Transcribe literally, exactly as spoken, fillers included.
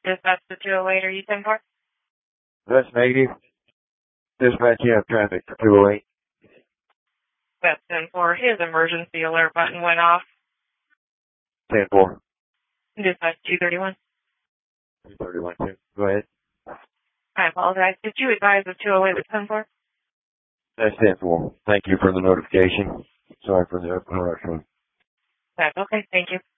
Dispatch to two oh eight, are you ten four? That's negative. Dispatch, you have traffic for two oh eight. That's ten four. His emergency alert button went off. ten four. Dispatch two thirty-one. two thirty-one, too. Go ahead. I apologize. Did you advise of two oh eight with ten four? That's ten four. Thank you for the notification. Sorry for the interruption. That's okay. Thank you.